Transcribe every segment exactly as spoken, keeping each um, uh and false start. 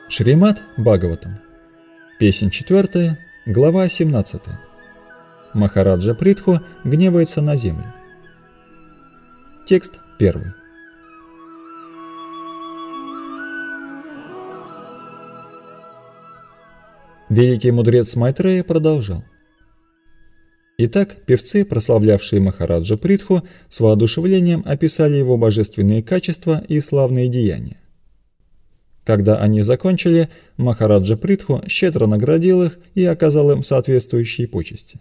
Шримад Бхагаватам. Песнь четвертая, глава семнадцатая. Махараджа Притху гневается на землю. Текст первый. Великий мудрец Майтрея продолжал. Итак, певцы, прославлявшие Махараджа Притху, с воодушевлением описали его божественные качества и славные деяния. Когда они закончили, Махараджа Притху щедро наградил их и оказал им соответствующие почести.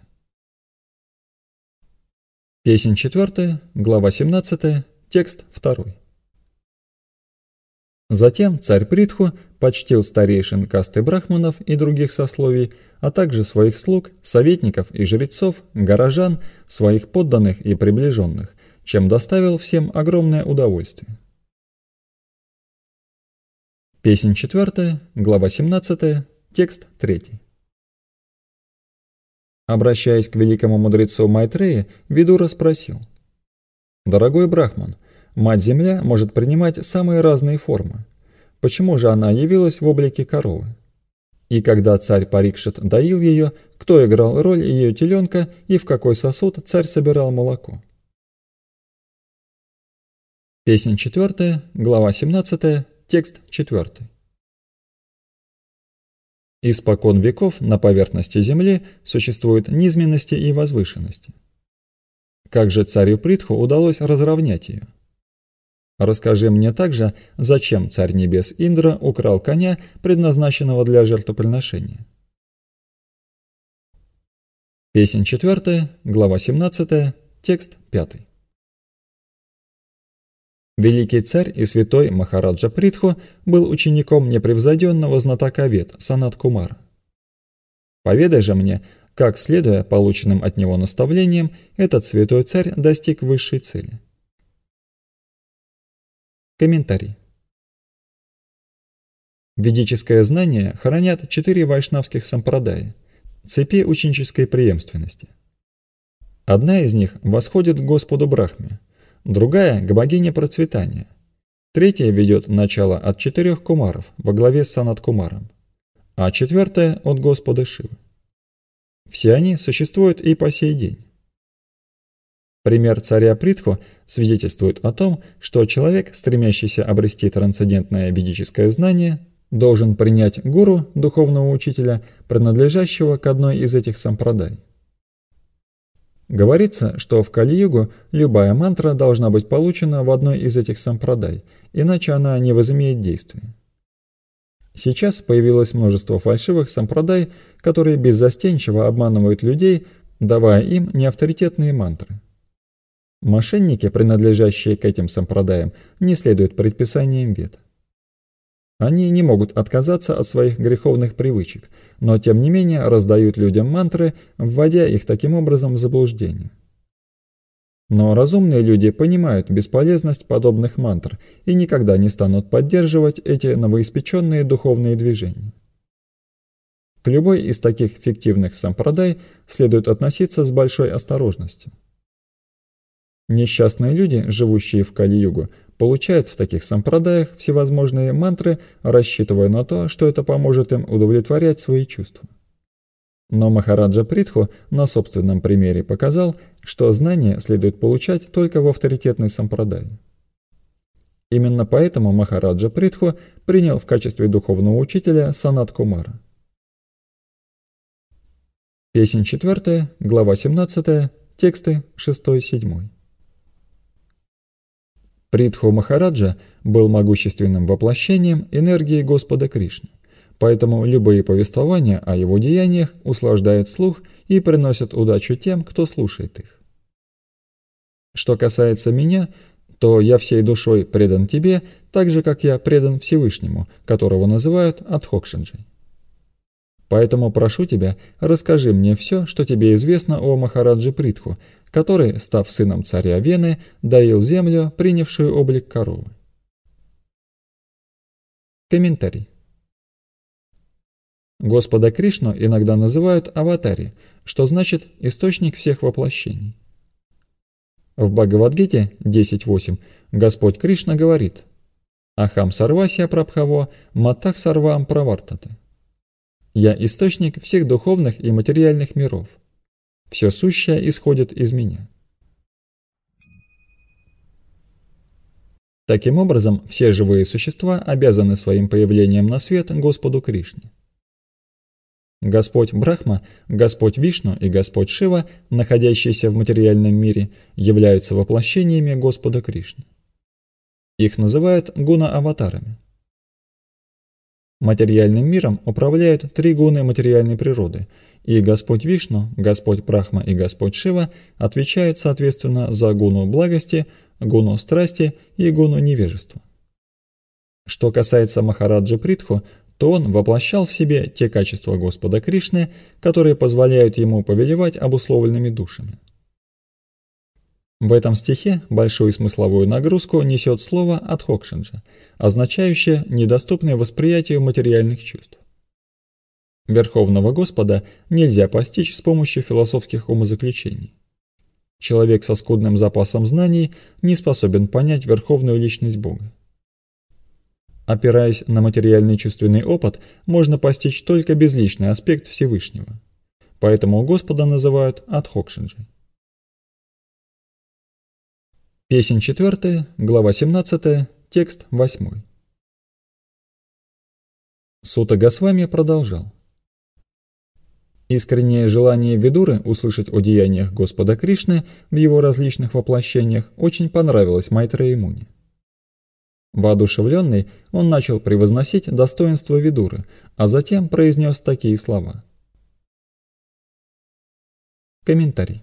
Песнь четвертая, глава семнадцатая, текст второй. Затем царь Притху почтил старейшин касты брахманов и других сословий, а также своих слуг, советников и жрецов, горожан, своих подданных и приближенных, чем доставил всем огромное удовольствие. Песнь четвертая, глава семнадцатая, текст третий. Обращаясь к великому мудрецу Майтрея, Видура спросил: «Дорогой Брахман, Мать-Земля может принимать самые разные формы. Почему же она явилась в облике коровы? И когда царь Парикшит доил ее, кто играл роль ее теленка и в какой сосуд царь собирал молоко?» Песнь четвертая, глава семнадцатая, текст четвертый. Испокон веков на поверхности Земли существуют низменности и возвышенности. Как же царю Притху удалось разровнять ее? Расскажи мне также, зачем царь небес Индра украл коня, предназначенного для жертвоприношения. Песнь четвертая, глава семнадцатая, текст пятый. Великий царь и святой Махараджа Притху был учеником непревзойденного знатока Вед Санат-Кумара. Поведай же мне, как, следуя полученным от него наставлениям, этот святой царь достиг высшей цели. Комментарий. Ведическое знание хранят четыре вайшнавских сампрадая, цепи ученической преемственности. Одна из них восходит к Господу Брахме, другая – к богине процветания, третья ведет начало от четырех кумаров во главе с Санат-Кумаром, а четвертая – от Господа Шивы. Все они существуют и по сей день. Пример царя Притху свидетельствует о том, что человек, стремящийся обрести трансцендентное ведическое знание, должен принять гуру, духовного учителя, принадлежащего к одной из этих сампрадай. Говорится, что в Кали-югу любая мантра должна быть получена в одной из этих сампрадай, иначе она не возымеет действия. Сейчас появилось множество фальшивых сампрадай, которые беззастенчиво обманывают людей, давая им неавторитетные мантры. Мошенники, принадлежащие к этим сампрадаям, не следуют предписаниям Вед. Они не могут отказаться от своих греховных привычек, но тем не менее раздают людям мантры, вводя их таким образом в заблуждение. Но разумные люди понимают бесполезность подобных мантр и никогда не станут поддерживать эти новоиспеченные духовные движения. К любой из таких фиктивных сампрадай следует относиться с большой осторожностью. Несчастные люди, живущие в Кали-югу, получают в таких сампрадаях всевозможные мантры, рассчитывая на то, что это поможет им удовлетворять свои чувства. Но Махараджа Притху на собственном примере показал, что знания следует получать только в авторитетной сампрадае. Именно поэтому Махараджа Притху принял в качестве духовного учителя Санат-Кумара. Песнь четвертая, глава семнадцатая, тексты шестой-седьмой. Притху Махараджа был могущественным воплощением энергии Господа Кришны, поэтому любые повествования о его деяниях услаждают слух и приносят удачу тем, кто слушает их. Что касается меня, то я всей душой предан тебе, так же, как я предан Всевышнему, которого называют Адхокшинджей. Поэтому прошу тебя, расскажи мне все, что тебе известно о Махараджи Притху, который, став сыном царя Вены, доил землю, принявшую облик коровы. Комментарий. Господа Кришну иногда называют Аватари, что значит «источник всех воплощений». В Бхагавад-гите десять восемь Господь Кришна говорит: Ахам сарвасия прабхаво, маттах сарвам правартаты. Я источник всех духовных и материальных миров. Все сущее исходит из меня. Таким образом, все живые существа обязаны своим появлением на свет Господу Кришне. Господь Брахма, Господь Вишну и Господь Шива, находящиеся в материальном мире, являются воплощениями Господа Кришны. Их называют гуна-аватарами. Материальным миром управляют три гуны материальной природы, и Господь Вишну, Господь Брахма и Господь Шива отвечают соответственно за гуну благости, гуну страсти и гуну невежества. Что касается Махараджи Притху, то он воплощал в себе те качества Господа Кришны, которые позволяют ему повелевать обусловленными душами. В этом стихе большую смысловую нагрузку несет слово «адхокшинджа», означающее недоступное восприятию материальных чувств. Верховного Господа нельзя постичь с помощью философских умозаключений. Человек со скудным запасом знаний не способен понять верховную личность Бога. Опираясь на материальный чувственный опыт, можно постичь только безличный аспект Всевышнего. Поэтому Господа называют адхокшинджей. Песнь четвертая, глава семнадцатая, текст восьмой. Сута Госвами продолжал. Искреннее желание Видуры услышать о деяниях Господа Кришны в его различных воплощениях очень понравилось Майтрея Муни. Воодушевленный, он начал превозносить достоинство Видуры, а затем произнес такие слова. Комментарий.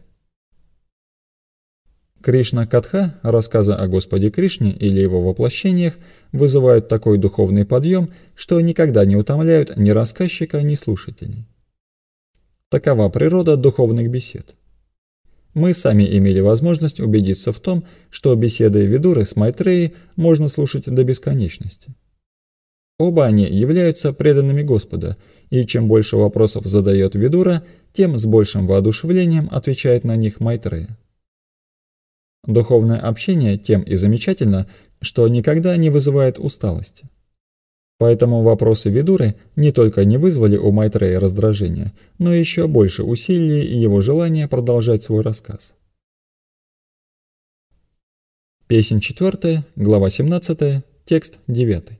Кришна-катха, рассказы о Господе Кришне или его воплощениях, вызывают такой духовный подъем, что никогда не утомляют ни рассказчика, ни слушателей. Такова природа духовных бесед. Мы сами имели возможность убедиться в том, что беседы Видуры с Майтреей можно слушать до бесконечности. Оба они являются преданными Господа, и чем больше вопросов задает Видура, тем с большим воодушевлением отвечает на них Майтрея. Духовное общение тем и замечательно, что никогда не вызывает усталости. Поэтому вопросы Видуры не только не вызвали у Майтрея раздражения, но еще больше усилили его желание продолжать свой рассказ. Песнь четвертая, глава семнадцатая, текст девятый.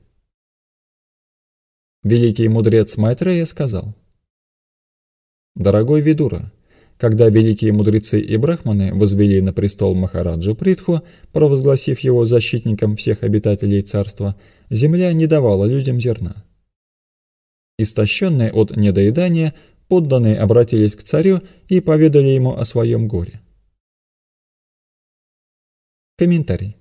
Великий мудрец Майтрея сказал: «Дорогой Видура, когда великие мудрецы и брахманы возвели на престол Махараджу Притху, провозгласив его защитником всех обитателей царства, земля не давала людям зерна. Истощенные от недоедания, подданные обратились к царю и поведали ему о своем горе». Комментарий.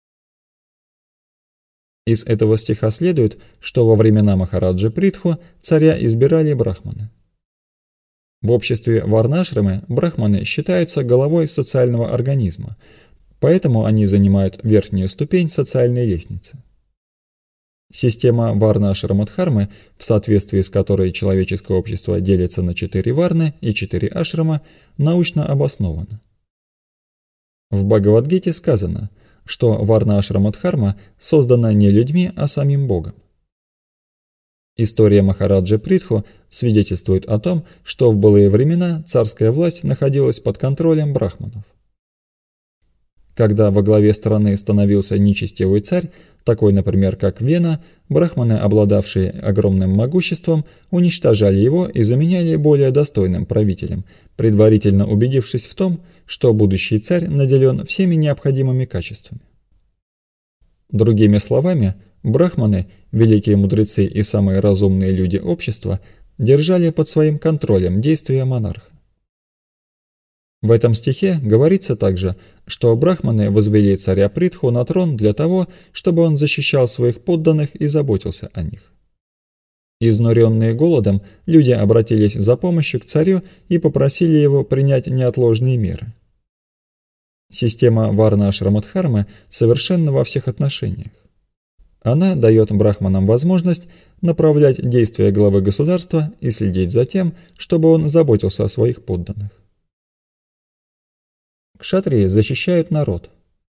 Из этого стиха следует, что во времена Махараджи Притху царя избирали брахманы. В обществе варнашрамы брахманы считаются головой социального организма, поэтому они занимают верхнюю ступень социальной лестницы. Система варна-ашрамадхармы, в соответствии с которой человеческое общество делится на четыре варны и четыре ашрама, научно обоснована. В Бхагавад-гите сказано, что варна-ашрамадхарма создана не людьми, а самим Богом. История Махараджи Притху свидетельствует о том, что в былые времена царская власть находилась под контролем брахманов. Когда во главе страны становился нечестивый царь, такой, например, как Вена, брахманы, обладавшие огромным могуществом, уничтожали его и заменяли более достойным правителем, предварительно убедившись в том, что будущий царь наделен всеми необходимыми качествами. Другими словами, брахманы, великие мудрецы и самые разумные люди общества, держали под своим контролем действия монарха. В этом стихе говорится также, что брахманы возвели царя Притху на трон для того, чтобы он защищал своих подданных и заботился о них. Изнуренные голодом, люди обратились за помощью к царю и попросили его принять неотложные меры. Система варна-ашрамадхармы совершенна во всех отношениях. Она дает брахманам возможность направлять действия главы государства и следить за тем, чтобы он заботился о своих подданных. Кшатрии защищают народ,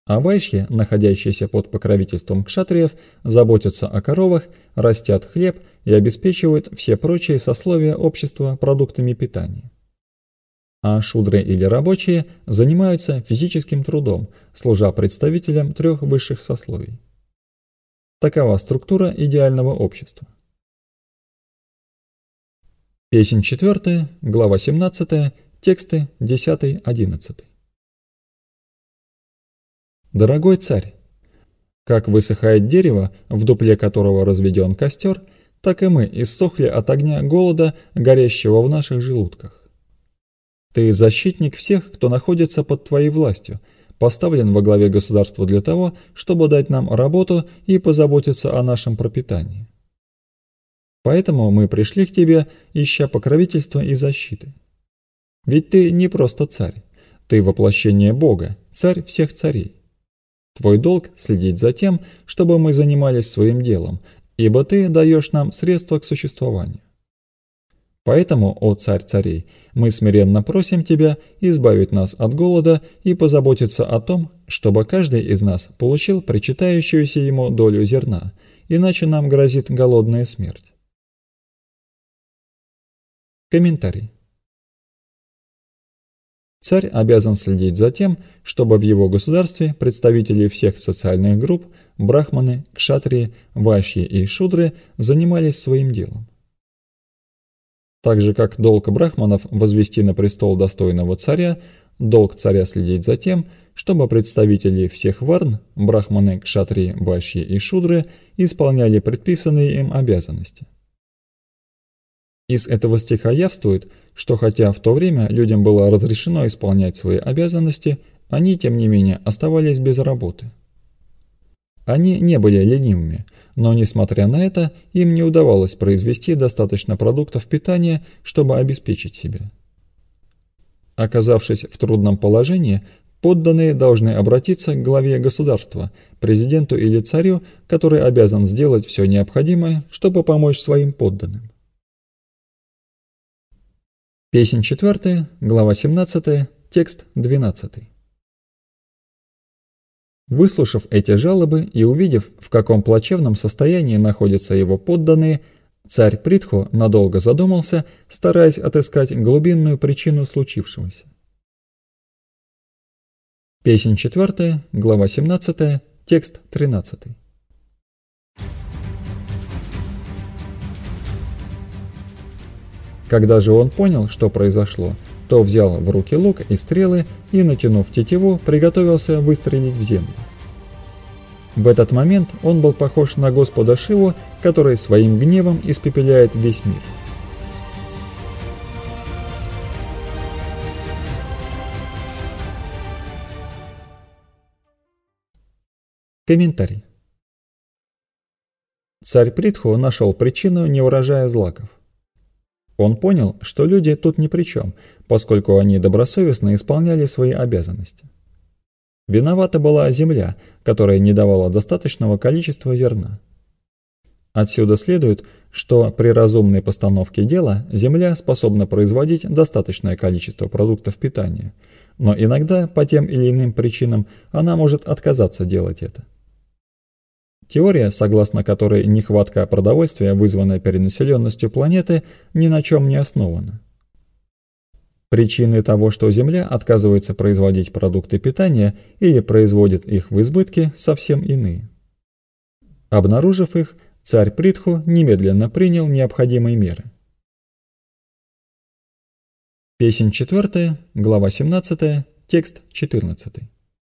А вайшьи, находящиеся под покровительством кшатриев, заботятся о коровах, растят хлеб и обеспечивают все прочие сословия общества продуктами питания. А шудры или рабочие занимаются физическим трудом, служа представителям трех высших сословий. Такова структура идеального общества. Песнь четвертая, глава семнадцатая, тексты десятый-одиннадцатый. Дорогой царь, как высыхает дерево, в дупле которого разведен костер, так и мы иссохли от огня голода, горящего в наших желудках. Ты защитник всех, кто находится под твоей властью, поставлен во главе государства для того, чтобы дать нам работу и позаботиться о нашем пропитании. Поэтому мы пришли к тебе, ища покровительства и защиты. Ведь ты не просто царь, ты воплощение Бога, царь всех царей. Твой долг следить за тем, чтобы мы занимались своим делом, ибо ты даешь нам средства к существованию. Поэтому, о царь царей, мы смиренно просим тебя избавить нас от голода и позаботиться о том, чтобы каждый из нас получил причитающуюся ему долю зерна, иначе нам грозит голодная смерть. Комментарий. Царь обязан следить за тем, чтобы в его государстве представители всех социальных групп, брахманы, кшатрии, вайшьи и шудры занимались своим делом. Так же, как долг брахманов возвести на престол достойного царя, долг царя следить за тем, чтобы представители всех варн, брахманы, кшатрии, вайшьи и шудры, исполняли предписанные им обязанности. Из этого стиха явствует, что хотя в то время людям было разрешено исполнять свои обязанности, они, тем не менее, оставались без работы. Они не были ленивыми, но, несмотря на это, им не удавалось произвести достаточно продуктов питания, чтобы обеспечить себя. Оказавшись в трудном положении, подданные должны обратиться к главе государства, президенту или царю, который обязан сделать все необходимое, чтобы помочь своим подданным. Песнь четвертая, глава семнадцатая, текст двенадцатый. Выслушав эти жалобы и увидев, в каком плачевном состоянии находятся его подданные, царь Притху надолго задумался, стараясь отыскать глубинную причину случившегося. Песнь четвертая, глава семнадцатая, текст тринадцатый. Когда же он понял, что произошло, то взял в руки лук и стрелы и, натянув тетиву, приготовился выстрелить в землю. В этот момент он был похож на Господа Шиву, который своим гневом испепеляет весь мир. Комментарий. Царь Притху нашел причину неурожая злаков. Он понял, что люди тут ни при чем, поскольку они добросовестно исполняли свои обязанности. Виновата была земля, которая не давала достаточного количества зерна. Отсюда следует, что при разумной постановке дела земля способна производить достаточное количество продуктов питания, но иногда по тем или иным причинам она может отказаться делать это. Теория, согласно которой нехватка продовольствия, вызванная перенаселенностью планеты, ни на чем не основана. Причины того, что Земля отказывается производить продукты питания или производит их в избытке, совсем иные. Обнаружив их, царь Притху немедленно принял необходимые меры. Песнь четвертая, глава семнадцатая, текст четырнадцатый.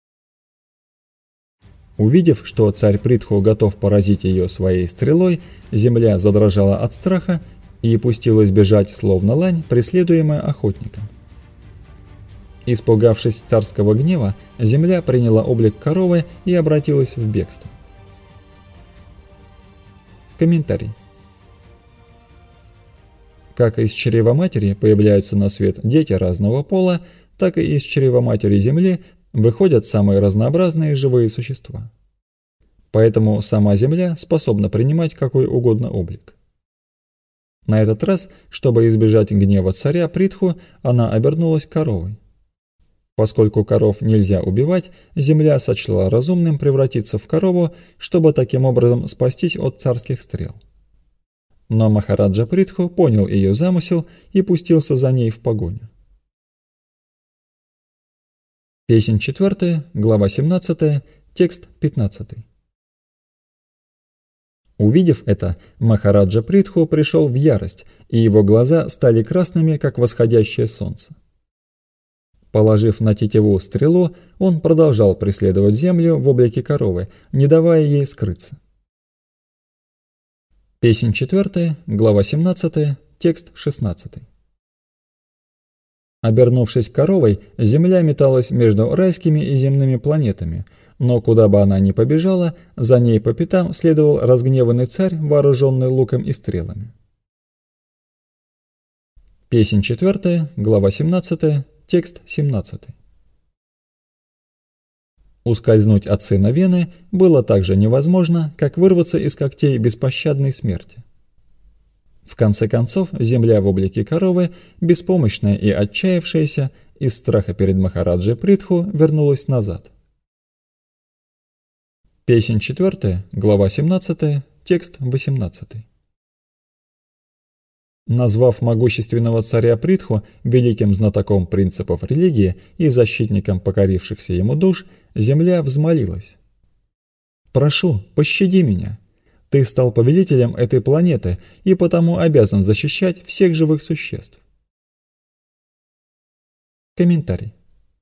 Увидев, что царь Притху готов поразить ее своей стрелой, земля задрожала от страха и пустилась бежать, словно лань, преследуемая охотником. Испугавшись царского гнева, земля приняла облик коровы и обратилась в бегство. Комментарий. Как из чрева матери появляются на свет дети разного пола, так и из чрева матери Земли выходят самые разнообразные живые существа. Поэтому сама Земля способна принимать какой угодно облик. На этот раз, чтобы избежать гнева царя Притху, она обернулась коровой. Поскольку коров нельзя убивать, земля сочла разумным превратиться в корову, чтобы таким образом спастись от царских стрел. Но Махараджа Притху понял ее замысел и пустился за ней в погоню. Песнь четвертая, глава семнадцатая, текст пятнадцатый. Увидев это, Махараджа Притху пришел в ярость, и его глаза стали красными, как восходящее солнце. Положив на тетиву стрелу, он продолжал преследовать землю в облике коровы, не давая ей скрыться. Песнь четвертая, глава семнадцатая, текст шестнадцатый. Обернувшись коровой, земля металась между райскими и земными планетами, но куда бы она ни побежала, за ней по пятам следовал разгневанный царь, вооруженный луком и стрелами. Песнь четвертая, глава семнадцатая, текст семнадцатый. Ускользнуть от сына Вены было так же невозможно, как вырваться из когтей беспощадной смерти. В конце концов, земля в облике коровы, беспомощная и отчаявшаяся, из страха перед Махараджей Притху вернулась назад. Песнь четвертая, глава семнадцатая, текст восемнадцатый. Назвав могущественного царя Притху великим знатоком принципов религии и защитником покорившихся ему душ, земля взмолилась: «Прошу, пощади меня. Ты стал повелителем этой планеты и потому обязан защищать всех живых существ». Комментарий.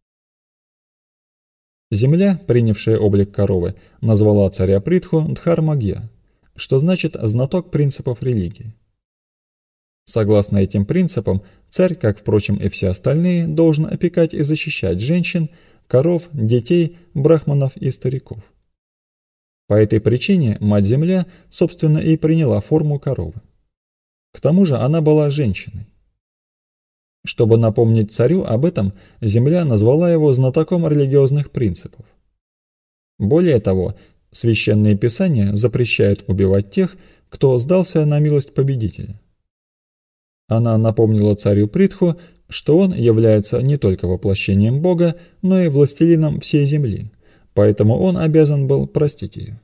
Земля, принявшая облик коровы, назвала царя Притху Дхармагья, что значит «знаток принципов религии». Согласно этим принципам, царь, как, впрочем, и все остальные, должен опекать и защищать женщин, коров, детей, брахманов и стариков. По этой причине Мать-Земля, собственно, и приняла форму коровы. К тому же она была женщиной. Чтобы напомнить царю об этом, Земля назвала его знатоком религиозных принципов. Более того, священные писания запрещают убивать тех, кто сдался на милость победителя. Она напомнила царю Притху, что он является не только воплощением Бога, но и властелином всей земли, поэтому он обязан был простить ее.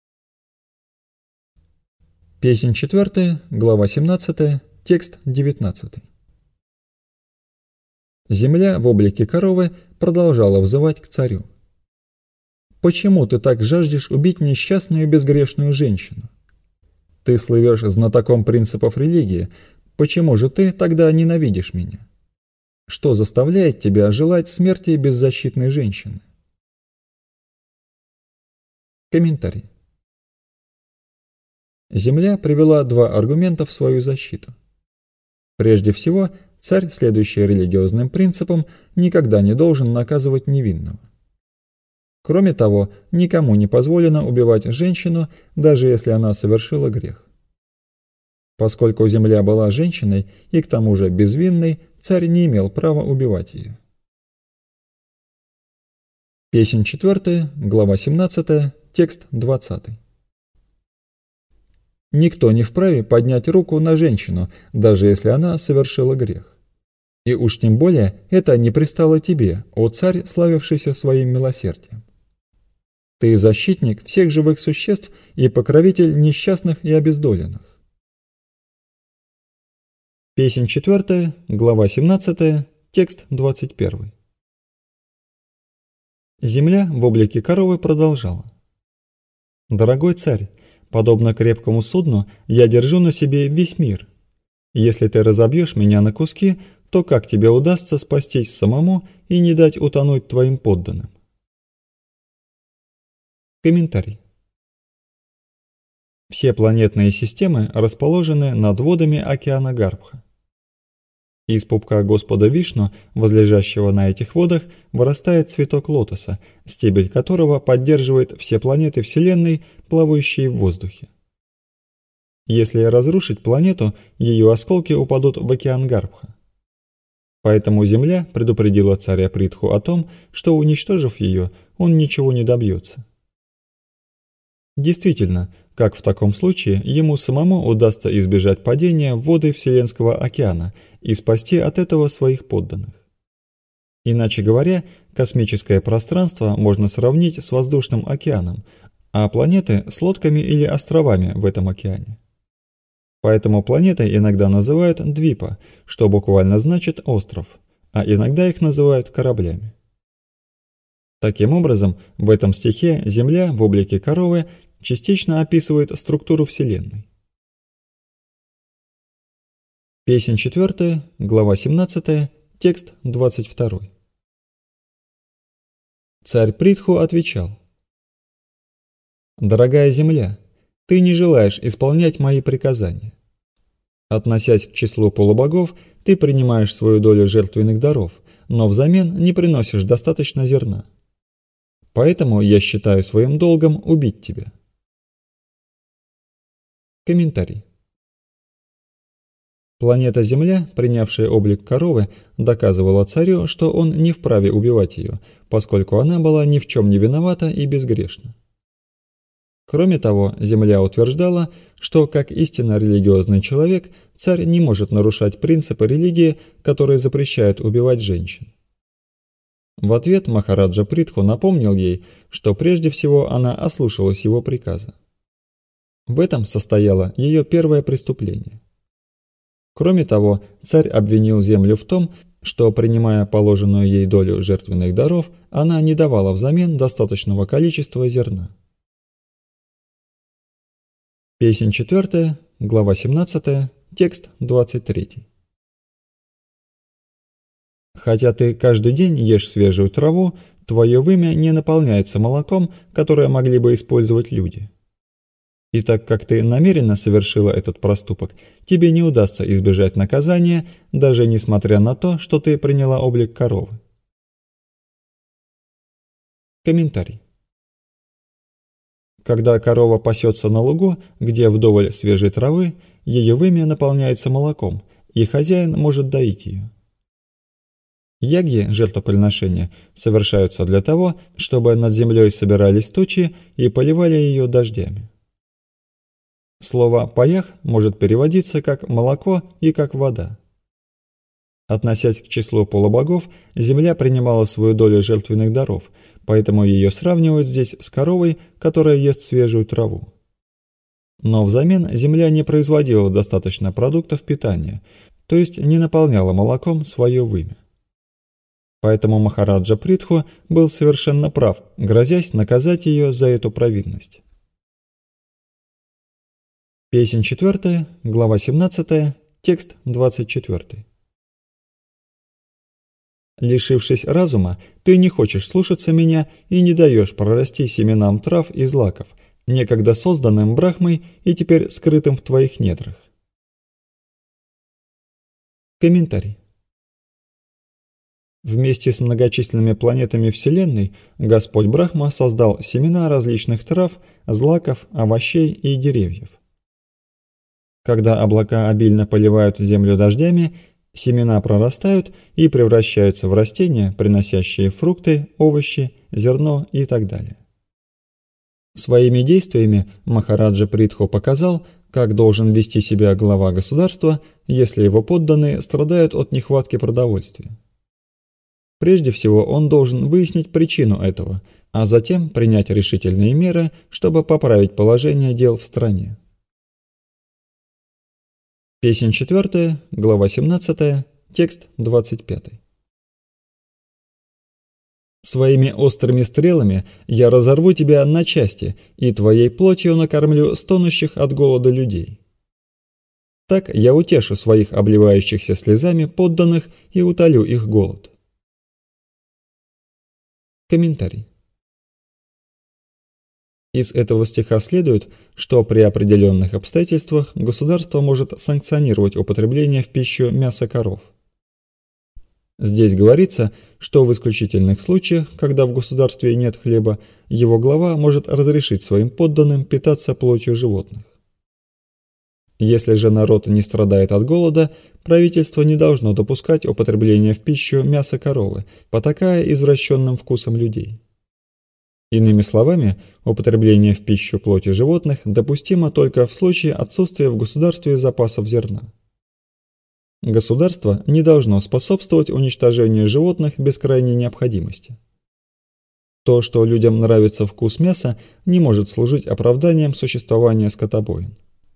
Песнь четвертая, глава семнадцатая, текст девятнадцатый. Земля в облике коровы продолжала взывать к царю: «Почему ты так жаждешь убить несчастную безгрешную женщину? Ты слывешь знатоком принципов религии, почему же ты тогда ненавидишь меня? Что заставляет тебя желать смерти беззащитной женщины?» Комментарий. Земля привела два аргумента в свою защиту. Прежде всего, царь, следующий религиозным принципам, никогда не должен наказывать невинного. Кроме того, никому не позволено убивать женщину, даже если она совершила грех. Поскольку земля была женщиной и к тому же безвинной, царь не имел права убивать ее. Песнь четвертая, глава семнадцатая, текст двадцатый. Никто не вправе поднять руку на женщину, даже если она совершила грех. И уж тем более это не пристало тебе, о царь, славившийся своим милосердием. Ты защитник всех живых существ и покровитель несчастных и обездоленных. Песнь четвертая, глава семнадцатая, текст двадцать первый. Земля в облике коровы продолжала: «Дорогой царь, подобно крепкому судну, я держу на себе весь мир. Если ты разобьешь меня на куски, то как тебе удастся спастись самому и не дать утонуть твоим подданным?» Комментарий. Все планетные системы расположены над водами океана Гарбха. Из пупка Господа Вишну, возлежащего на этих водах, вырастает цветок лотоса, стебель которого поддерживает все планеты Вселенной, плавающие в воздухе. Если разрушить планету, ее осколки упадут в океан Гарбха. Поэтому Земля предупредила царя Притху о том, что, уничтожив ее, он ничего не добьется. Действительно, как в таком случае ему самому удастся избежать падения в воды Вселенского океана и спасти от этого своих подданных? Иначе говоря, космическое пространство можно сравнить с воздушным океаном, а планеты с лодками или островами в этом океане. Поэтому планеты иногда называют двипа, что буквально значит остров, а иногда их называют кораблями. Таким образом, в этом стихе Земля в облике коровы частично описывает структуру Вселенной. Песнь четвёртая, глава семнадцатая, текст двадцать второй. Царь Притху отвечал: «Дорогая Земля, ты не желаешь исполнять мои приказания. Относясь к числу полубогов, ты принимаешь свою долю жертвенных даров, но взамен не приносишь достаточно зерна. Поэтому я считаю своим долгом убить тебя». Комментарий. Планета Земля, принявшая облик коровы, доказывала царю, что он не вправе убивать ее, поскольку она была ни в чем не виновата и безгрешна. Кроме того, Земля утверждала, что как истинно религиозный человек, царь не может нарушать принципы религии, которые запрещают убивать женщин. В ответ Махараджа Притху напомнил ей, что прежде всего она ослушалась его приказа. В этом состояло ее первое преступление. Кроме того, царь обвинил Землю в том, что, принимая положенную ей долю жертвенных даров, она не давала взамен достаточного количества зерна. Песнь четвёртая, глава семнадцатая, текст двадцать третий. Хотя ты каждый день ешь свежую траву, твое вымя не наполняется молоком, которое могли бы использовать люди. И так как ты намеренно совершила этот проступок, тебе не удастся избежать наказания, даже несмотря на то, что ты приняла облик коровы. Комментарий. Когда корова пасется на лугу, где вдоволь свежей травы, ее вымя наполняется молоком, и хозяин может доить ее. Ягьи, жертвоприношения, совершаются для того, чтобы над землей собирались тучи и поливали ее дождями. Слово «паях» может переводиться как «молоко» и как «вода». Относясь к числу полубогов, земля принимала свою долю жертвенных даров, поэтому ее сравнивают здесь с коровой, которая ест свежую траву. Но взамен земля не производила достаточно продуктов питания, то есть не наполняла молоком свое вымя. Поэтому Махараджа Притху был совершенно прав, грозясь наказать ее за эту провинность. Песнь четвёртая, глава семнадцатая, текст двадцать четвёртый. Лишившись разума, ты не хочешь слушаться меня и не даешь прорасти семенам трав и злаков, некогда созданным Брахмой и теперь скрытым в твоих недрах. Комментарий. Вместе с многочисленными планетами Вселенной Господь Брахма создал семена различных трав, злаков, овощей и деревьев. Когда облака обильно поливают землю дождями, семена прорастают и превращаются в растения, приносящие фрукты, овощи, зерно и так далее. Своими действиями Махараджа Притху показал, как должен вести себя глава государства, если его подданные страдают от нехватки продовольствия. Прежде всего он должен выяснить причину этого, а затем принять решительные меры, чтобы поправить положение дел в стране. Песнь четвёртая, глава семнадцатая, текст двадцать пятый. «Своими острыми стрелами я разорву тебя на части, и твоей плотью накормлю стонущих от голода людей. Так я утешу своих обливающихся слезами подданных и утолю их голод». Комментарий. Из этого стиха следует, что при определенных обстоятельствах государство может санкционировать употребление в пищу мяса коров. Здесь говорится, что в исключительных случаях, когда в государстве нет хлеба, его глава может разрешить своим подданным питаться плотью животных. Если же народ не страдает от голода, правительство не должно допускать употребление в пищу мяса коровы, потакая извращенным вкусом людей. Иными словами, употребление в пищу плоти животных допустимо только в случае отсутствия в государстве запасов зерна. Государство не должно способствовать уничтожению животных без крайней необходимости. То, что людям нравится вкус мяса, не может служить оправданием существования скотобоин.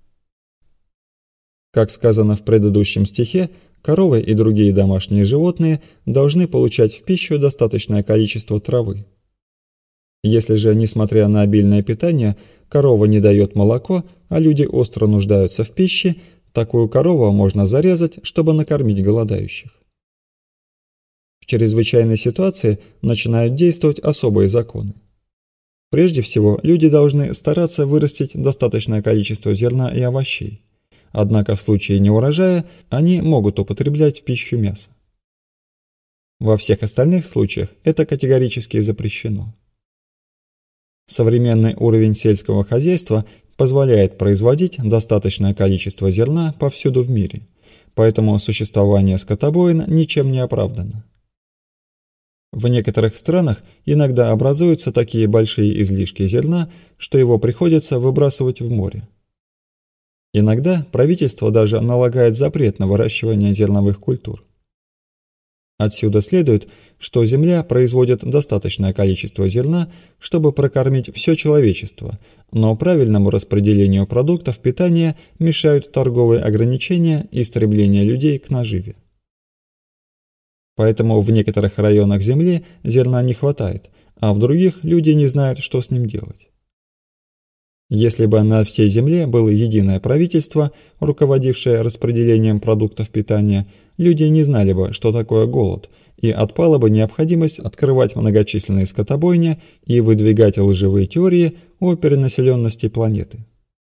Как сказано в предыдущем стихе, коровы и другие домашние животные должны получать в пищу достаточное количество травы. Если же, несмотря на обильное питание, корова не дает молоко, а люди остро нуждаются в пище, такую корову можно зарезать, чтобы накормить голодающих. В чрезвычайной ситуации начинают действовать особые законы. Прежде всего, люди должны стараться вырастить достаточное количество зерна и овощей. Однако в случае неурожая они могут употреблять в пищу мясо. Во всех остальных случаях это категорически запрещено. Современный уровень сельского хозяйства позволяет производить достаточное количество зерна повсюду в мире, поэтому существование скотобоин ничем не оправдано. В некоторых странах иногда образуются такие большие излишки зерна, что его приходится выбрасывать в море. Иногда правительство даже налагает запрет на выращивание зерновых культур. Отсюда следует, что земля производит достаточное количество зерна, чтобы прокормить все человечество, но правильному распределению продуктов питания мешают торговые ограничения и стремление людей к наживе. Поэтому в некоторых районах земли зерна не хватает, а в других люди не знают, что с ним делать. Если бы на всей земле было единое правительство, руководившее распределением продуктов питания, люди не знали бы, что такое голод, и отпала бы необходимость открывать многочисленные скотобойни и выдвигать лживые теории о перенаселенности планеты.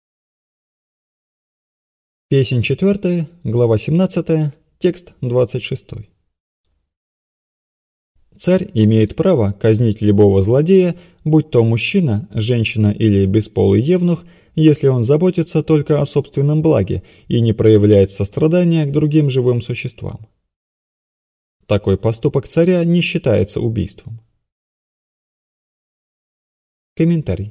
Песнь четвертая, глава семнадцатая, текст двадцать шестой. Царь имеет право казнить любого злодея, будь то мужчина, женщина или бесполый евнух, если он заботится только о собственном благе и не проявляет сострадания к другим живым существам. Такой поступок царя не считается убийством. Комментарий.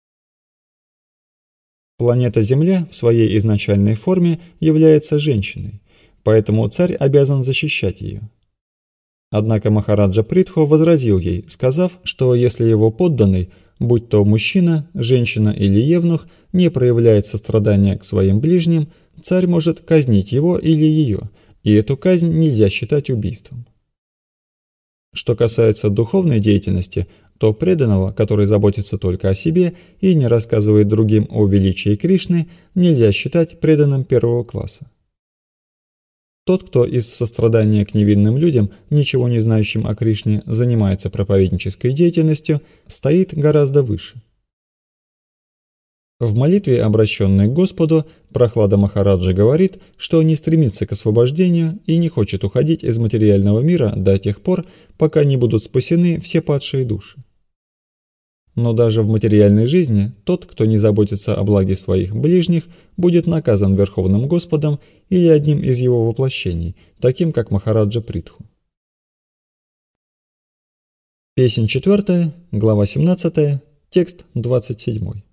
Планета Земля в своей изначальной форме является женщиной, поэтому царь обязан защищать ее. Однако Махараджа Притху возразил ей, сказав, что если его подданный, будь то мужчина, женщина или евнух, не проявляет сострадания к своим ближним, царь может казнить его или ее, и эту казнь нельзя считать убийством. Что касается духовной деятельности, то преданного, который заботится только о себе и не рассказывает другим о величии Кришны, нельзя считать преданным первого класса. Тот, кто из сострадания к невинным людям, ничего не знающим о Кришне, занимается проповеднической деятельностью, стоит гораздо выше. В молитве, обращенной к Господу, Прахлада Махараджа говорит, что не стремится к освобождению и не хочет уходить из материального мира до тех пор, пока не будут спасены все падшие души. Но даже в материальной жизни тот, кто не заботится о благе своих ближних, будет наказан Верховным Господом или одним из его воплощений, таким как Махараджа Притху. Песнь четвертая, глава семнадцатая, текст двадцать седьмой.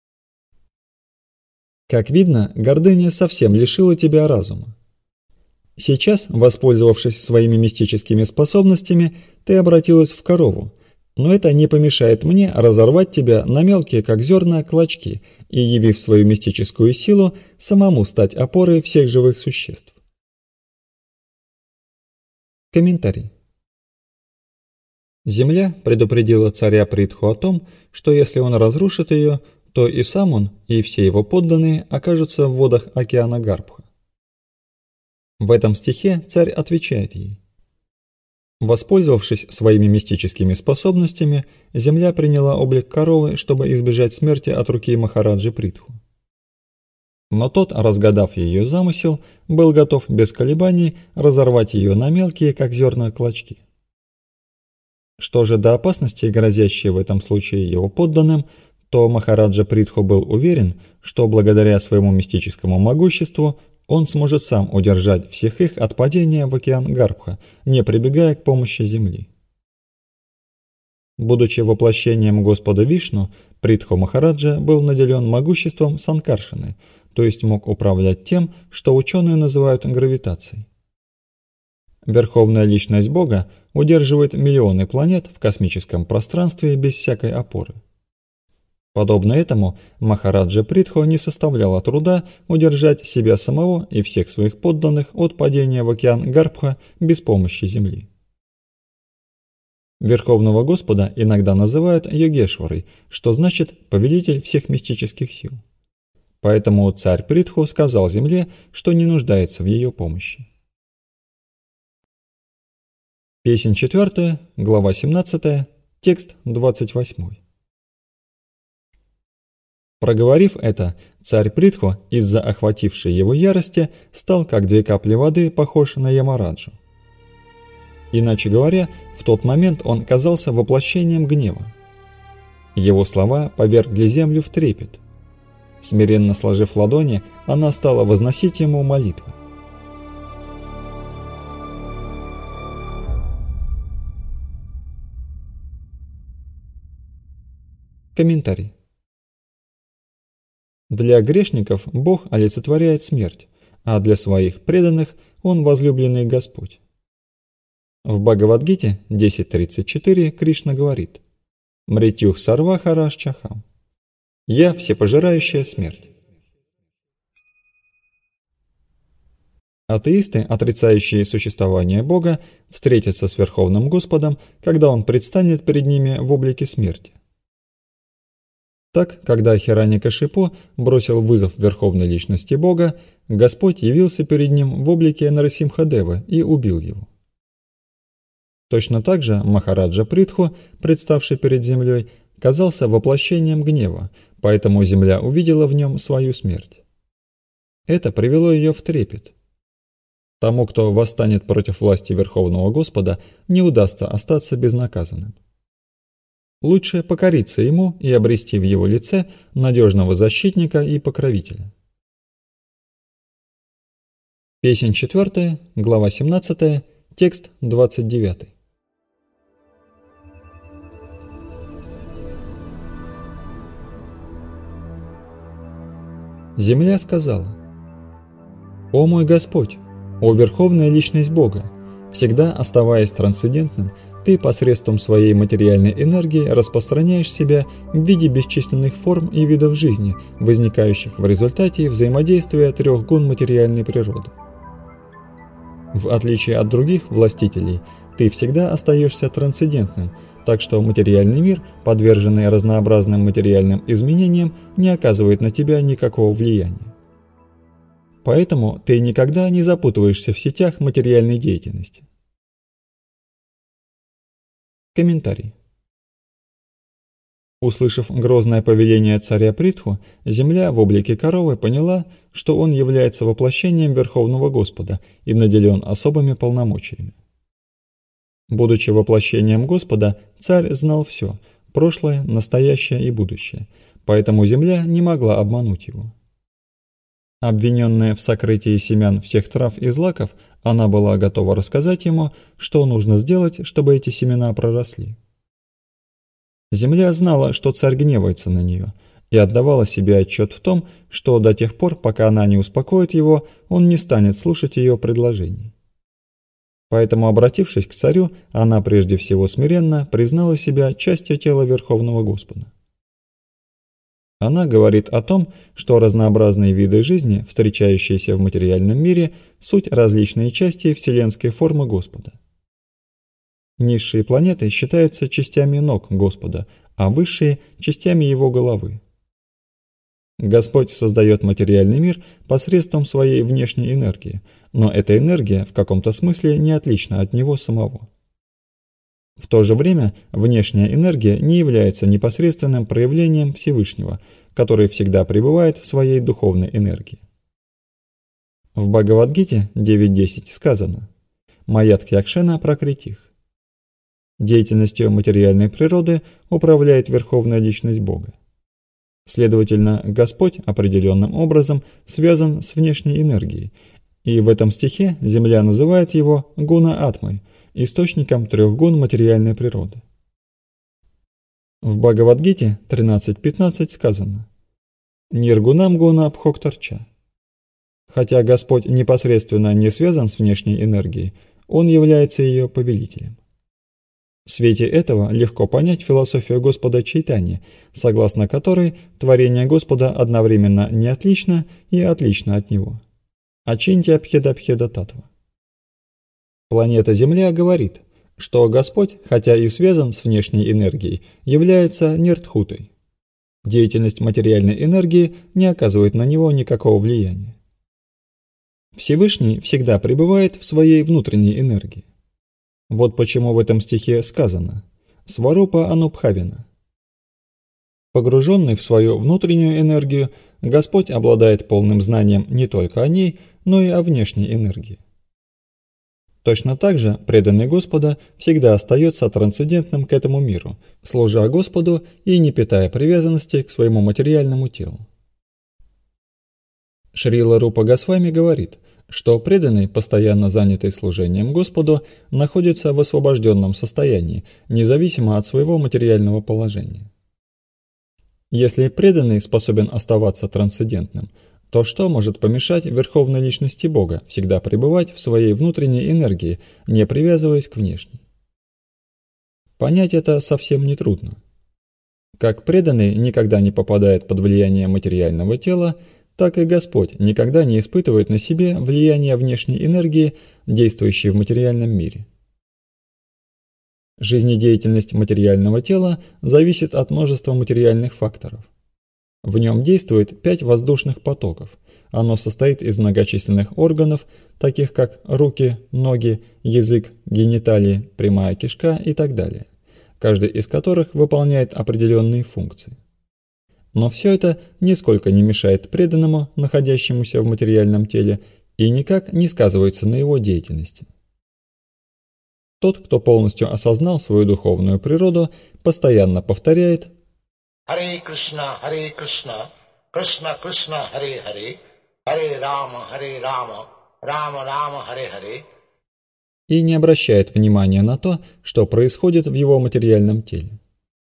Как видно, гордыня совсем лишила тебя разума. Сейчас, воспользовавшись своими мистическими способностями, ты обратилась в корову, но это не помешает мне разорвать тебя на мелкие, как зерна, клочки и, явив свою мистическую силу, самому стать опорой всех живых существ. Комментарий. Земля предупредила царя Притху о том, что если он разрушит ее, то и сам он, и все его подданные окажутся в водах океана Гарбха. В этом стихе царь отвечает ей. Воспользовавшись своими мистическими способностями, земля приняла облик коровы, чтобы избежать смерти от руки Махараджи Притху. Но тот, разгадав ее замысел, был готов без колебаний разорвать ее на мелкие, как зерна, клочки. Что же до опасности, грозящей в этом случае его подданным, то Махараджа Притху был уверен, что благодаря своему мистическому могуществу он сможет сам удержать всех их от падения в океан Гарбха, не прибегая к помощи земли. Будучи воплощением Господа Вишну, Притху Махараджа был наделен могуществом Санкаршаны, то есть мог управлять тем, что ученые называют гравитацией. Верховная личность Бога удерживает миллионы планет в космическом пространстве без всякой опоры. Подобно этому, Махараджа Притху не составляло труда удержать себя самого и всех своих подданных от падения в океан Гарбха без помощи Земли. Верховного Господа иногда называют Йогешварой, что значит «повелитель всех мистических сил». Поэтому царь Притху сказал Земле, что не нуждается в ее помощи. Песнь четвертая, глава семнадцатая, текст двадцать восьмой. Проговорив это, царь Притху из-за охватившей его ярости стал, как две капли воды, похож на Ямараджу. Иначе говоря, в тот момент он казался воплощением гнева. Его слова повергли землю в трепет. Смиренно сложив ладони, она стала возносить ему молитвы. Комментарий. Для грешников Бог олицетворяет смерть, а для своих преданных Он возлюбленный Господь. В Бхагавад-гите десять тридцать четыре Кришна говорит: «Мритюх сарваха рашчахам» – «Я всепожирающая смерть». Атеисты, отрицающие существование Бога, встретятся с Верховным Господом, когда Он предстанет перед ними в облике смерти. Так, когда Хираньякашипу бросил вызов Верховной Личности Бога, Господь явился перед ним в облике Нарасимхадевы и убил его. Точно так же Махараджа Притху, представший перед землей, казался воплощением гнева, поэтому земля увидела в нем свою смерть. Это привело ее в трепет. Тому, кто восстанет против власти Верховного Господа, не удастся остаться безнаказанным. Лучше покориться ему и обрести в его лице надежного защитника и покровителя. Песнь четвертая, глава семнадцатая, текст двадцать девятый. Земля сказала: «О мой Господь, о Верховная Личность Бога, всегда оставаясь трансцендентным, Ты посредством своей материальной энергии распространяешь себя в виде бесчисленных форм и видов жизни, возникающих в результате взаимодействия трех гун материальной природы. В отличие от других властителей, ты всегда остаешься трансцендентным, так что материальный мир, подверженный разнообразным материальным изменениям, не оказывает на тебя никакого влияния. Поэтому ты никогда не запутываешься в сетях материальной деятельности. Комментарий. Услышав грозное повеление царя Притху, земля в облике коровы поняла, что он является воплощением Верховного Господа и наделен особыми полномочиями. Будучи воплощением Господа, царь знал все – прошлое, настоящее и будущее, поэтому земля не могла обмануть его. Обвиненная в сокрытии семян всех трав и злаков, она была готова рассказать ему, что нужно сделать, чтобы эти семена проросли. Земля знала, что царь гневается на нее, и отдавала себе отчет в том, что до тех пор, пока она не успокоит его, он не станет слушать ее предложений. Поэтому, обратившись к царю, она прежде всего смиренно признала себя частью тела Верховного Господа. Она говорит о том, что разнообразные виды жизни, встречающиеся в материальном мире, суть различные части вселенской формы Господа. Низшие планеты считаются частями ног Господа, а высшие – частями Его головы. Господь создает материальный мир посредством своей внешней энергии, но эта энергия в каком-то смысле не отлична от Него самого. В то же время внешняя энергия не является непосредственным проявлением Всевышнего, который всегда пребывает в своей духовной энергии. В Бхагавад-гите девять десять сказано: «Маятхьякшена пракритих». Деятельностью материальной природы управляет Верховная Личность Бога. Следовательно, Господь определенным образом связан с внешней энергией, и в этом стихе Земля называет его гуна-атмой, источником трех гун материальной природы. В Бхагавад-гите тринадцать пятнадцать сказано: «Ниргунам гуна бхоктарча». Хотя Господь непосредственно не связан с внешней энергией, он является ее повелителем. В свете этого легко понять философию Господа Чайтаньи, согласно которой творение Господа одновременно не отлично и отлично от Него. Ачинтья Бхеда-Бхеда Татва. Планета Земля говорит, что Господь, хотя и связан с внешней энергией, является нирдхутой. Деятельность материальной энергии не оказывает на него никакого влияния. Всевышний всегда пребывает в своей внутренней энергии. Вот почему в этом стихе сказано «Сварупа Анубхавина». Погруженный в свою внутреннюю энергию, Господь обладает полным знанием не только о ней, но и о внешней энергии. Точно так же преданный Господа всегда остается трансцендентным к этому миру, служа Господу и не питая привязанности к своему материальному телу. Шрила Рупа Госвами говорит, что преданный, постоянно занятый служением Господу, находится в освобожденном состоянии, независимо от своего материального положения. Если преданный способен оставаться трансцендентным, то что может помешать Верховной Личности Бога всегда пребывать в своей внутренней энергии, не привязываясь к внешней? Понять это совсем нетрудно. Как преданный никогда не попадает под влияние материального тела, так и Господь никогда не испытывает на себе влияние внешней энергии, действующей в материальном мире. Жизнедеятельность материального тела зависит от множества материальных факторов. В нем действует пять воздушных потоков. Оно состоит из многочисленных органов, таких как руки, ноги, язык, гениталии, прямая кишка и так далее, каждый из которых выполняет определенные функции. Но все это нисколько не мешает преданному, находящемуся в материальном теле, и никак не сказывается на его деятельности. Тот, кто полностью осознал свою духовную природу, постоянно повторяет Харе Кришна, Харе Кришна, Кришна Кришна, Харе Харе, Харе Рама, Харе Рама, Рама Рама, Харе Харе, и не обращает внимания на то, что происходит в его материальном теле.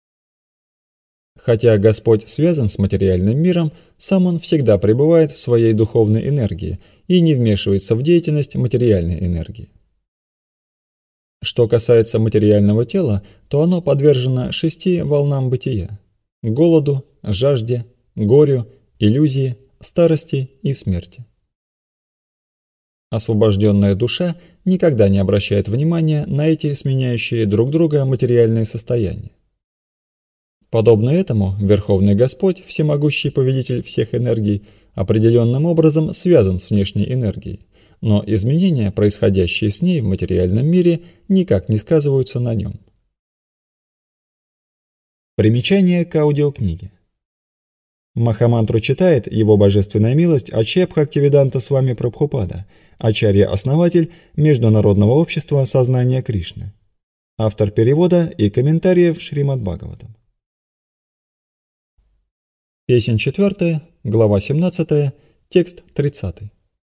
Хотя Господь связан с материальным миром, сам Он всегда пребывает в своей духовной энергии и не вмешивается в деятельность материальной энергии. Что касается материального тела, то оно подвержено шести волнам бытия – голоду, жажде, горю, иллюзии, старости и смерти. Освобожденная душа никогда не обращает внимания на эти сменяющие друг друга материальные состояния. Подобно этому, Верховный Господь, всемогущий повелитель всех энергий, определенным образом связан с внешней энергией, но изменения, происходящие с ней в материальном мире, никак не сказываются на нем. Примечание к аудиокниге. Махамантру читает Его Божественная милость Ачарья Бхактивиданта Свами Прабхупада, ачарья-основатель Международного общества сознания Кришны, автор перевода и комментариев Шримад-Бхагаватам. Песнь четвертая, глава семнадцатая, текст тридцатый.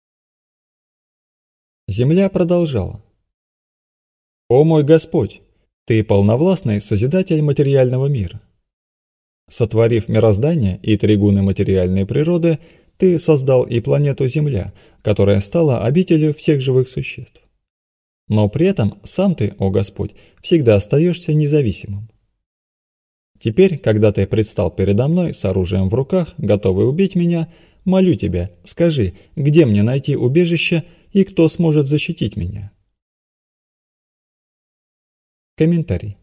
Земля продолжала. «О мой Господь, Ты полновластный Созидатель материального мира. Сотворив мироздание и три гуны материальной природы, Ты создал и планету Земля, которая стала обителью всех живых существ. Но при этом сам Ты, о Господь, всегда остаешься независимым. Теперь, когда Ты предстал передо мной с оружием в руках, готовый убить меня, молю Тебя, скажи, где мне найти убежище и кто сможет защитить меня?» Комментарий.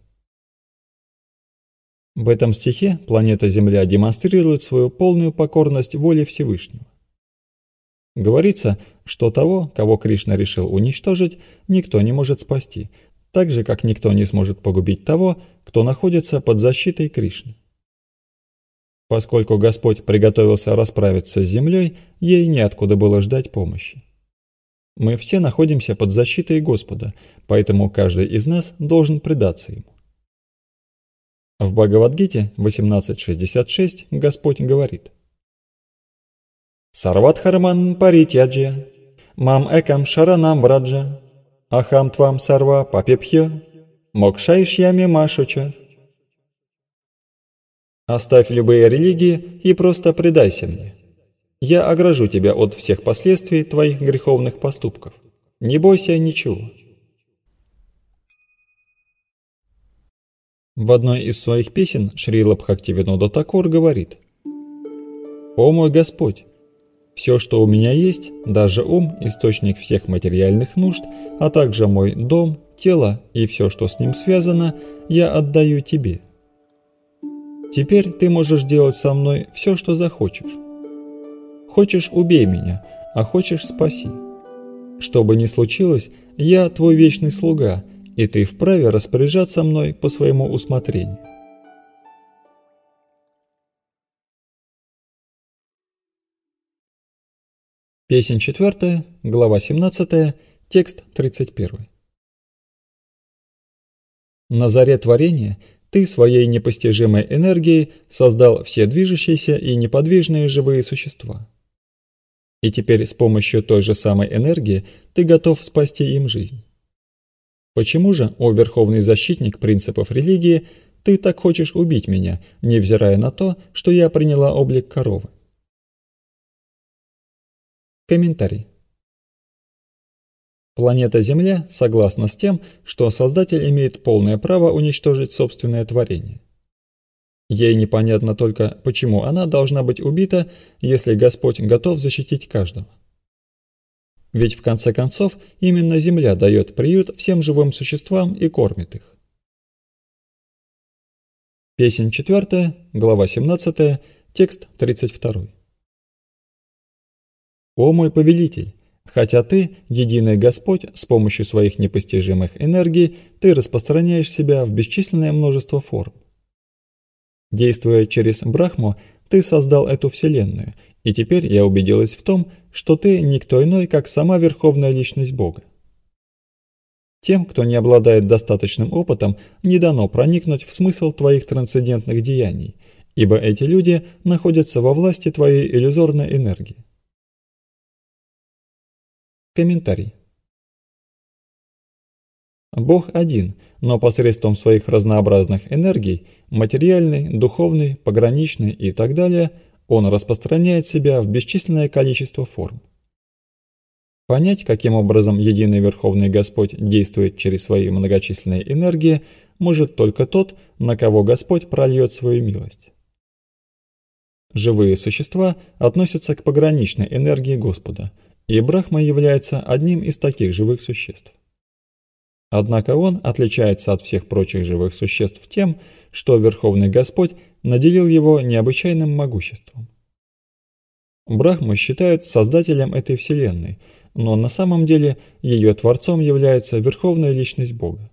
В этом стихе планета Земля демонстрирует свою полную покорность воле Всевышнего. Говорится, что того, кого Кришна решил уничтожить, никто не может спасти, так же, как никто не сможет погубить того, кто находится под защитой Кришны. Поскольку Господь приготовился расправиться с землей, ей неоткуда было ждать помощи. Мы все находимся под защитой Господа, поэтому каждый из нас должен предаться Ему. В Бхагавад-гите восемнадцать шестьдесят шесть Господь говорит: «Сарватхарман паритяджья, мам экам шаранам враджа, ахам твам сарва папепхьо, мокшайшьями машуча». «Оставь любые религии и просто предайся мне. Я огражу тебя от всех последствий твоих греховных поступков. Не бойся ничего». В одной из своих песен Шрила Бхактивинода Такур говорит: «О мой Господь! Все, что у меня есть, даже ум, источник всех материальных нужд, а также мой дом, тело и все, что с ним связано, я отдаю Тебе. Теперь Ты можешь делать со мной все, что захочешь. Хочешь – убей меня, а хочешь – спаси. Что бы ни случилось, я Твой вечный слуга, и Ты вправе распоряжаться мной по своему усмотрению». Песнь четвертая, глава семнадцатая, текст тридцать первый. На заре творения Ты своей непостижимой энергией создал все движущиеся и неподвижные живые существа. И теперь с помощью той же самой энергии Ты готов спасти им жизнь. Почему же, о верховный защитник принципов религии, Ты так хочешь убить меня, невзирая на то, что я приняла облик коровы? Комментарий. Планета Земля согласна с тем, что Создатель имеет полное право уничтожить собственное творение. Ей непонятно только, почему она должна быть убита, если Господь готов защитить каждого. Ведь в конце концов именно Земля дает приют всем живым существам и кормит их. Песнь четвертая, глава семнадцатая, текст тридцать второй. «О мой повелитель! Хотя Ты, единый Господь, с помощью своих непостижимых энергий, Ты распространяешь себя в бесчисленное множество форм. Действуя через Брахму, Ты создал эту Вселенную, и теперь я убедилась в том, что Ты никто иной, как сама Верховная Личность Бога. Тем, кто не обладает достаточным опытом, не дано проникнуть в смысл Твоих трансцендентных деяний, ибо эти люди находятся во власти Твоей иллюзорной энергии». Комментарий. Бог один, но посредством своих разнообразных энергий, материальной, духовной, пограничной и так далее, Он распространяет себя в бесчисленное количество форм. Понять, каким образом единый Верховный Господь действует через свои многочисленные энергии, может только тот, на кого Господь прольет свою милость. Живые существа относятся к пограничной энергии Господа, и Брахма является одним из таких живых существ. Однако он отличается от всех прочих живых существ тем, что Верховный Господь наделил его необычайным могуществом. Брахму считают создателем этой Вселенной, но на самом деле ее творцом является Верховная Личность Бога.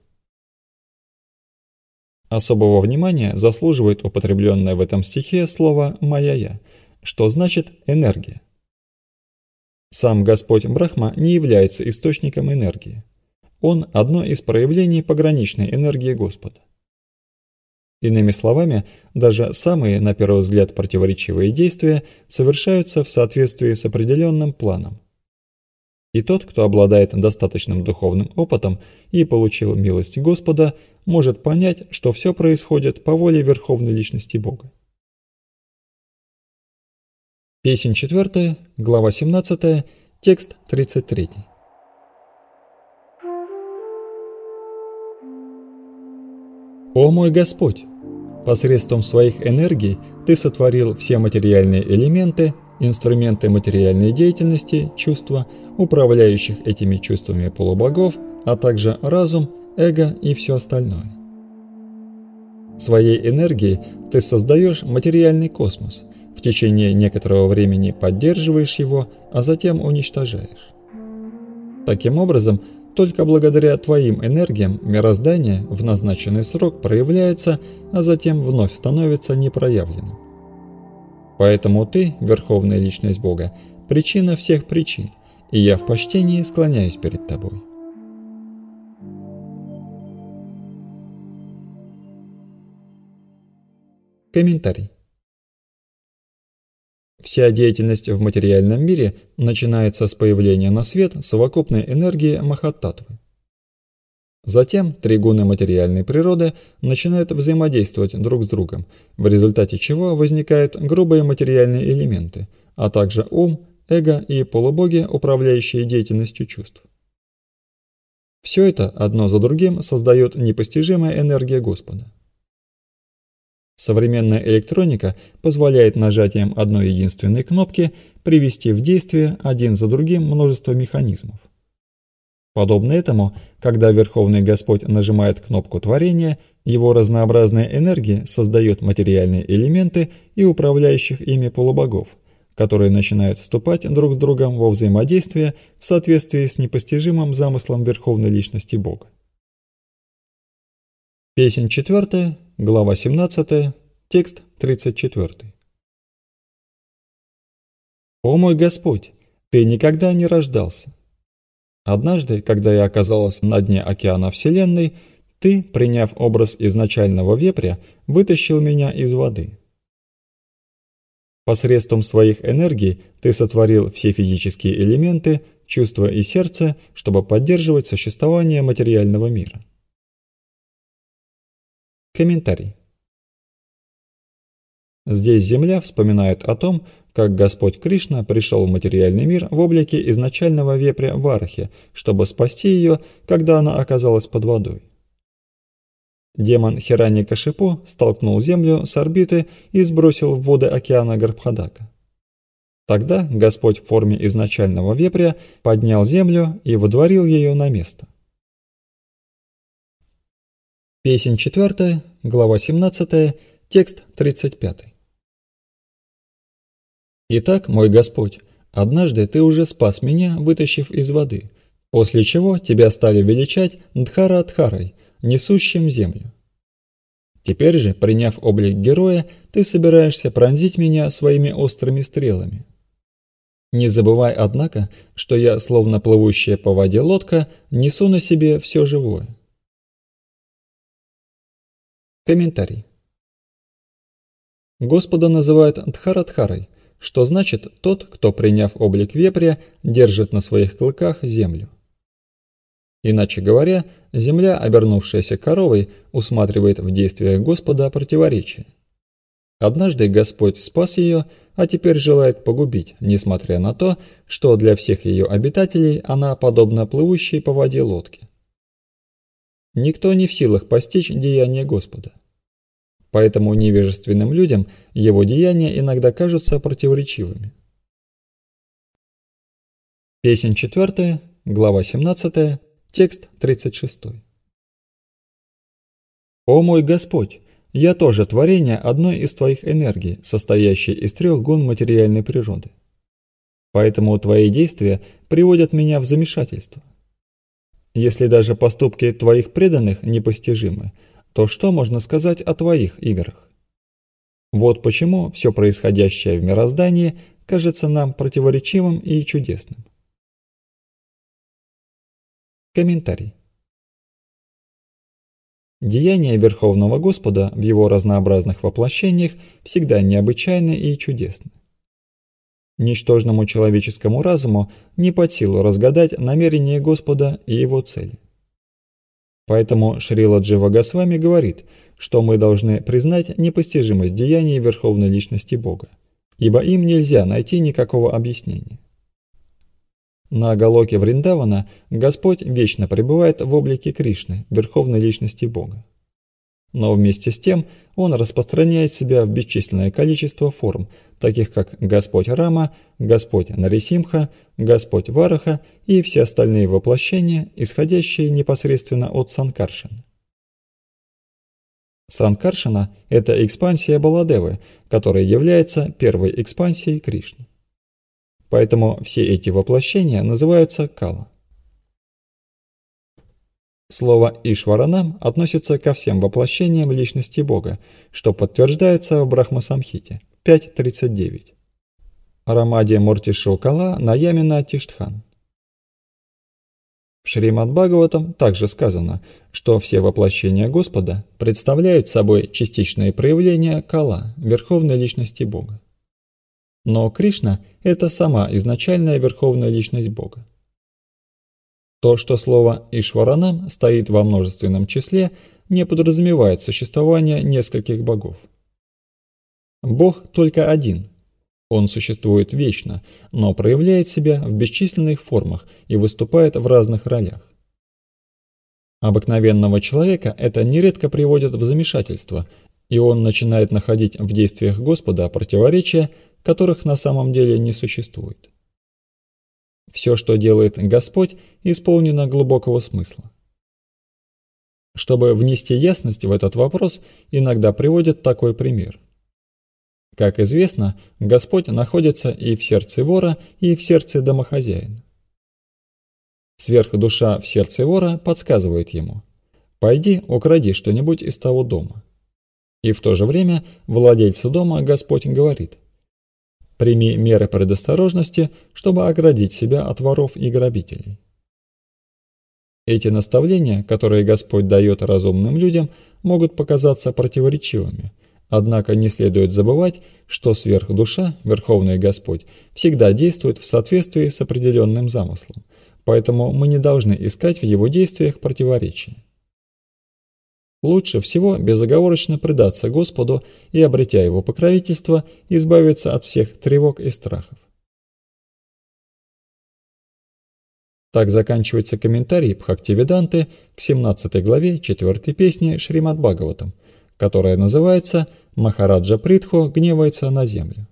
Особого внимания заслуживает употребленное в этом стихе слово «майя», что значит «энергия». Сам Господь Брахма не является источником энергии. Он – одно из проявлений пограничной энергии Господа. Иными словами, даже самые, на первый взгляд, противоречивые действия совершаются в соответствии с определенным планом. И тот, кто обладает достаточным духовным опытом и получил милость Господа, может понять, что все происходит по воле Верховной Личности Бога. Песнь четвертая, глава семнадцатая, текст тридцать третий. «О мой Господь! Посредством своих энергий Ты сотворил все материальные элементы, инструменты материальной деятельности, чувства, управляющих этими чувствами полубогов, а также разум, эго и все остальное. Своей энергией Ты создаешь материальный космос, в течение некоторого времени поддерживаешь его, а затем уничтожаешь. Таким образом, только благодаря Твоим энергиям мироздание в назначенный срок проявляется, а затем вновь становится непроявленным. Поэтому Ты, Верховная Личность Бога, причина всех причин, и я в почтении склоняюсь перед Тобой. Комментарий. Вся деятельность в материальном мире начинается с появления на свет совокупной энергии Махаттаттвы. Затем три гуны материальной природы начинают взаимодействовать друг с другом, в результате чего возникают грубые материальные элементы, а также ум, эго и полубоги, управляющие деятельностью чувств. Все это одно за другим создает непостижимая энергия Господа. Современная электроника позволяет нажатием одной единственной кнопки привести в действие один за другим множество механизмов. Подобно этому, когда Верховный Господь нажимает кнопку творения, его разнообразная энергия создает материальные элементы и управляющих ими полубогов, которые начинают вступать друг с другом во взаимодействие в соответствии с непостижимым замыслом Верховной Личности Бога. Песнь четвертая, глава семнадцатая, текст тридцать четвёртый. «О мой Господь, Ты никогда не рождался. Однажды, когда я оказалась на дне океана Вселенной, Ты, приняв образ изначального вепря, вытащил меня из воды. Посредством своих энергий Ты сотворил все физические элементы, чувства и сердце, чтобы поддерживать существование материального мира». Комментарий. Здесь Земля вспоминает о том, как Господь Кришна пришел в материальный мир в облике изначального вепря Варахи, чтобы спасти ее, когда она оказалась под водой. Демон Хираньякашипу столкнул Землю с орбиты и сбросил в воды океана Гарбхадака. Тогда Господь в форме изначального вепря поднял Землю и водворил ее на место. Песнь четвертая, глава семнадцатая, текст тридцать пятый. «Итак, мой Господь, однажды Ты уже спас меня, вытащив из воды, после чего Тебя стали величать Дхара-Дхарой, несущим землю. Теперь же, приняв облик героя, Ты собираешься пронзить меня своими острыми стрелами. Не забывай, однако, что я, словно плывущая по воде лодка, несу на себе все живое». Комментарий. Господа называют Дхара-Дхарой, что значит тот, кто, приняв облик вепря, держит на своих клыках землю. Иначе говоря, земля, обернувшаяся коровой, усматривает в действиях Господа противоречие. Однажды Господь спас ее, а теперь желает погубить, несмотря на то, что для всех ее обитателей она подобна плывущей по воде лодке. Никто не в силах постичь деяния Господа. Поэтому невежественным людям его деяния иногда кажутся противоречивыми. Песнь четвертая, глава семнадцатая, текст тридцать шестой. «О мой Господь, я тоже творение одной из Твоих энергий, состоящей из трех гун материальной природы. Поэтому Твои действия приводят меня в замешательство. Если даже поступки Твоих преданных непостижимы, то что можно сказать о Твоих играх? Вот почему все происходящее в мироздании кажется нам противоречивым и чудесным». Комментарий. Деяния Верховного Господа в его разнообразных воплощениях всегда необычайны и чудесны. Ничтожному человеческому разуму не под силу разгадать намерения Господа и его цели. Поэтому Шрила Джива Госвами говорит, что мы должны признать непостижимость деяний Верховной Личности Бога, ибо им нельзя найти никакого объяснения. На Галоке Вриндавана Господь вечно пребывает в облике Кришны, Верховной Личности Бога. Но вместе с тем Он распространяет себя в бесчисленное количество форм, таких как Господь Рама, Господь Нарисимха, Господь Вараха и все остальные воплощения, исходящие непосредственно от Санкаршаны. Санкаршана – это экспансия Баладевы, которая является первой экспансией Кришны. Поэтому все эти воплощения называются Кала. Слово «Ишваранам» относится ко всем воплощениям Личности Бога, что подтверждается в Брахма-самхите пять тридцать девять. Рамаде Муртишу Кала Наямина Тиштхан. В Шримад-Бхагаватам также сказано, что все воплощения Господа представляют собой частичные проявления Кала, Верховной Личности Бога. Но Кришна – это сама изначальная Верховная Личность Бога. То, что слово «Ишваранам» стоит во множественном числе, не подразумевает существование нескольких богов. Бог только один. Он существует вечно, но проявляет себя в бесчисленных формах и выступает в разных ролях. Обыкновенного человека это нередко приводит в замешательство, и он начинает находить в действиях Господа противоречия, которых на самом деле не существует. Все, что делает Господь, исполнено глубокого смысла. Чтобы внести ясность в этот вопрос, иногда приводят такой пример. Как известно, Господь находится и в сердце вора, и в сердце домохозяина. Сверхдуша в сердце вора подсказывает ему: «Пойди, укради что-нибудь из того дома». И в то же время владельцу дома Господь говорит: «Прими меры предосторожности, чтобы оградить себя от воров и грабителей». Эти наставления, которые Господь дает разумным людям, могут показаться противоречивыми, однако не следует забывать, что сверхдуша, Верховный Господь, всегда действует в соответствии с определенным замыслом, поэтому мы не должны искать в его действиях противоречия. Лучше всего безоговорочно предаться Господу и, обретя его покровительство, избавиться от всех тревог и страхов. Так заканчивается комментарий Бхактивиданты к семнадцатой главе четвёртой песни Шримад Бхагаватам, которая называется «Махараджа Притху гневается на землю».